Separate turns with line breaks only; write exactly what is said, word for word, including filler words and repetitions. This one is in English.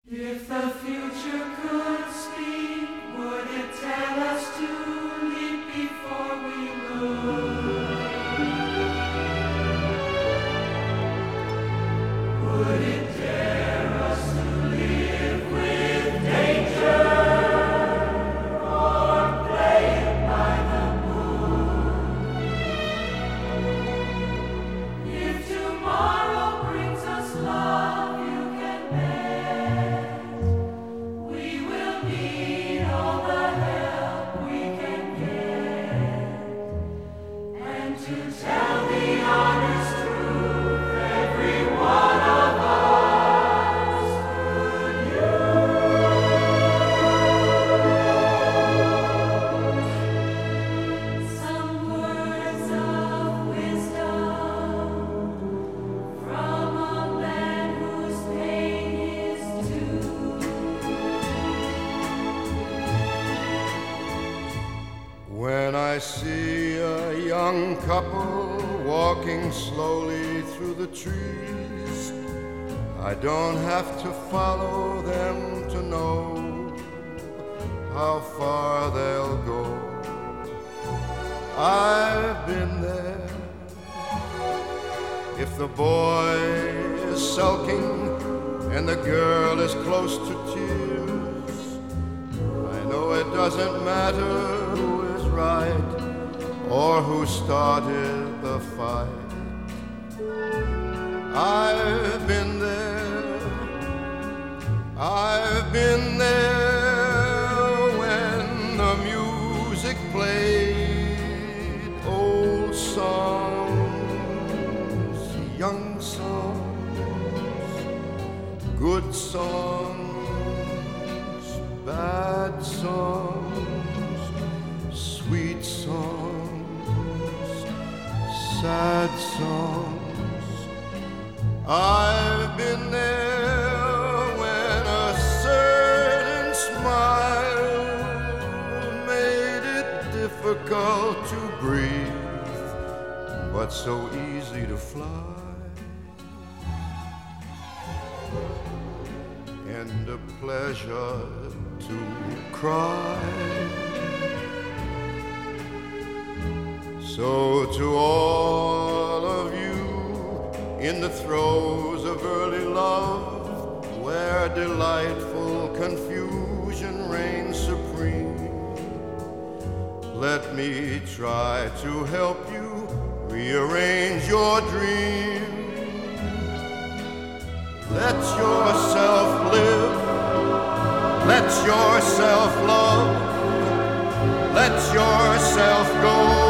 If the future could speak, would it tell us to leap before we look? Would it dare us to live with danger, or play it by the moon? If tomorrow brings us love you can bet, we will need all the help we can get. And to tell the honest truth, every one of us could use some words of wisdom from a man whose pain is due.
When I see a young couple walking slowly through the trees, I don't have to follow them to know how far they'll go. I've been there. If the boy is sulking and the girl is close to tears, I know it doesn't matter who is right or who started the fight. I've been there, I've been there when the music played old songs, young songs, good songs, bad songs, sweet songs, sad songs. I've been there when a certain smile made it difficult to breathe, but so easy to fly, and a pleasure to cry. So to all of you in the throes of early love, where delightful confusion reigns supreme, let me try to help you rearrange your dream. Let yourself live, let yourself love, let yourself go.